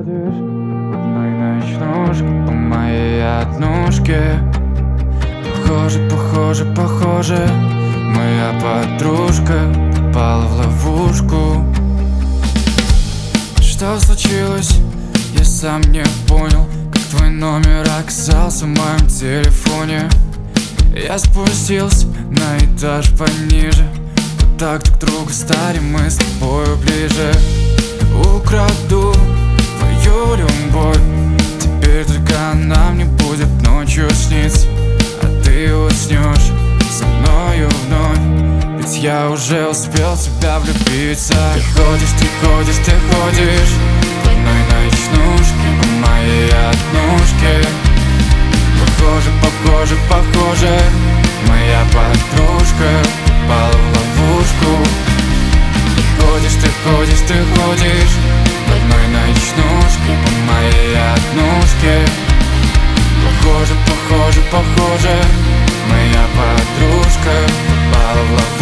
ходишь в одной ночнушке по моей однушке. Похоже, моя подружка попала в ловушку. Что случилось? Я сам не понял, как твой номер оказался в моем телефоне. Я спустился на этаж пониже, вот так друг другу стали мы с тобою ближе. Украду твою любовь, теперь только она мне будет ночью сниться, а ты уснешь со мною вновь, ведь я уже успел в тебя влюбиться. Ты ходишь в одной ночнушке по моей однушке. Похоже, моя подружка попала в ловушку. Ты ходишь в одной ночнушке по моей однушке. Похоже, моя подружка попала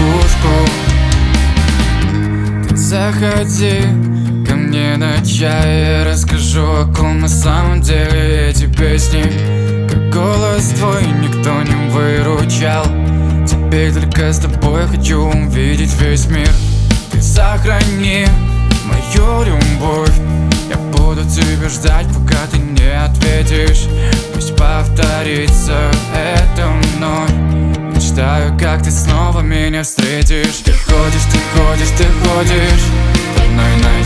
в ловушку. Ты заходи ко мне на чай, я расскажу, о ком на самом деле эти песни. Как голос твой никто не выручал, теперь только с тобой хочу увидеть весь мир. Ты сохрани мою любовь, я буду тебя ждать, пока ты не ответишь. Пусть повторится это вновь, мечтаю, как ты снова меня встретишь. Ты ходишь в одной ночнушке